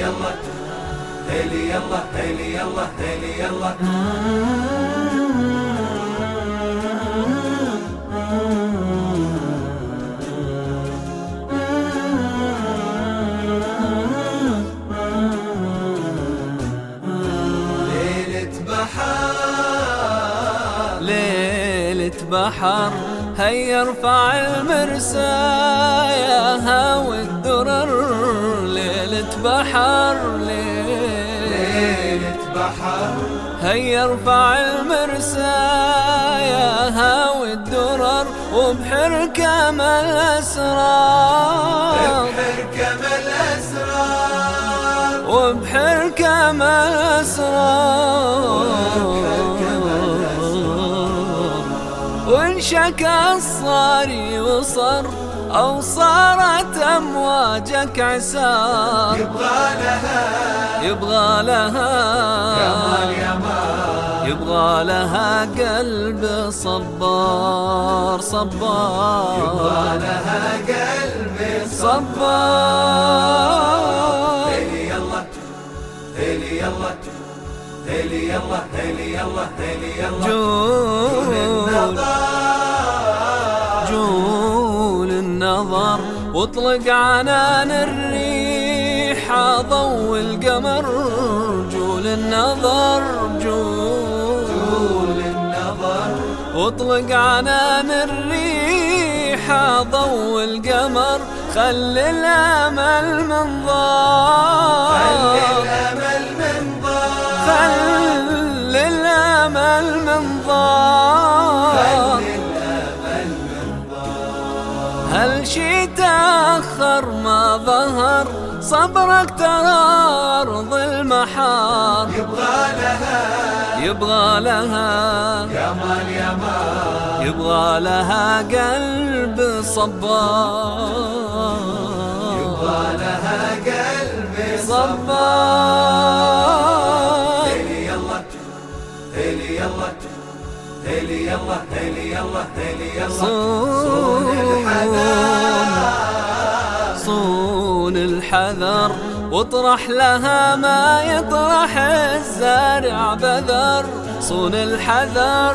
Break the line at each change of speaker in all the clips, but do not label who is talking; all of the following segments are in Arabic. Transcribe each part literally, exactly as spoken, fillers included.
يلا هيلي يلا هيلي يلا هيلي يلا ليلة بحر
ليلة بحر هيا ارفع المرسايا والدرر ليلة بحر
ليلة بحر
هيا ارفع المرسايا والدرر وبحر كم الأسرار
بحر كم الأسرار
وبحر كم الأسرار وانشكى الصاري وصر أو صارت أمواجك عسار
يبغى لها
يبغى لها
يمان يمان
يبغى لها قلب صبار صبار
يبغى لها قلب
صبار
هيلي يلا هيلي يلا هيلي يلا هيلي يلا هيلي يلا
جول
النظر
جول النظر واطلق عنان الريح ضوء القمر جول النظر جول
جول النظر
واطلق عنان الريح ضوء القمر خل الامل منظار
خلي الأمل منظر
خل الامل منظار
خلي الأمل منظر
هل شي تأخر ما ظهر صبرك ترى أرض المحار
يبغى لها
يبغى لها
يمان يمان
يبغى لها قلب صبار
يبغى لها قلب
صبار
هيلي يلا هيلي يلا هيلي يلا هيلي يلا هيلي يلا صون الحذر
صون الحذر واطرح لها ما يطرح الزارع بذر صون الحذر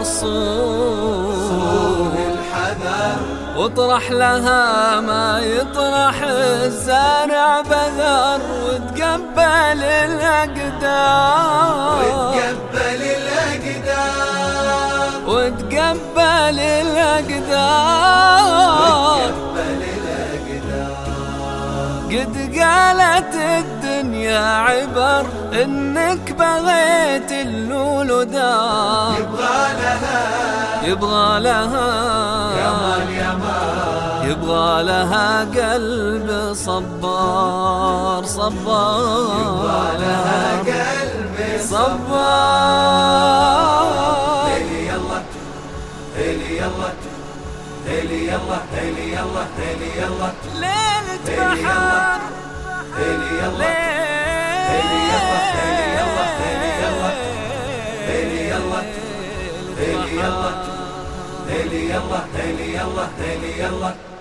صون
الحذر
واطرح لها ما يطرح الزارع بذر وتقبل الأقدار
وتقبل الأقدار
وتقبل الأقدار
وتقبل الأقدار
قد قالت الدنيا عبر إنك بغيت اللول دار
يبغى لها
يبغى لها
يمان يمان
يبغى لها قلب صبار صبار
يبغى لها قلب
صبار
هيلي يلا هيلي يلا هيلي يلا هيلي يلا هيلي يلا
ليلة بحر
هيلي يلا هيلي يلا هيلي يلا هيلي يلا هيلي يلا هيلي يلا هيلي يلا هيلي يلا هيلي يلا